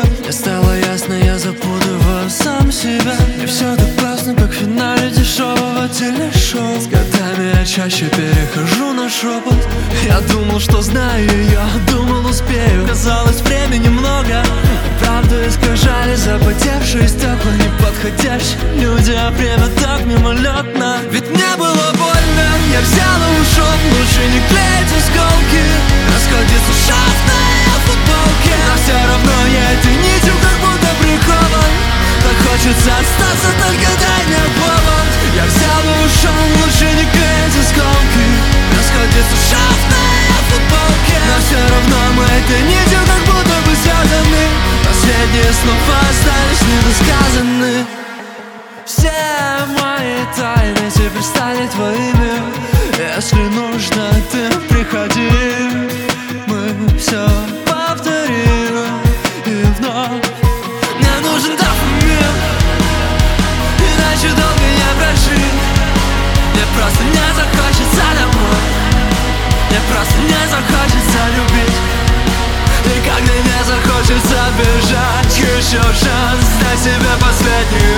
Мне стало ясно, я запутываю сам себя. Не все так классно, как в финале дешевого телешоу. С годами я чаще перехожу на шепот. Я думал, что знаю ее, думал, успею. Казалось, времени много, правду искажали запотевшие стекла. Неподходящие люди, а время так мимолетно. Ведь мне было больно, я взял и ушел. Лучше не клеить осколки, расходиться шахтные футболки. Но все равно я этой нитью как будто прикован. Так хочется остаться, только дай мне повод. Я взял и ушел, лучше не клеить осколки, расходиться шахтные футболки. Но все равно мы этой нитью как будто бы связаны. Последние слова остались недосказаны. Все мои тайны теперь стали твоими. Если нужно, ты приходи. Мы все повторим и вновь. Мне нужен дофамин, иначе долго не прожить. Мне просто не захочется домой. Мне просто не захочется любить. И когда не захочется бежать, еще шанс дать себе последний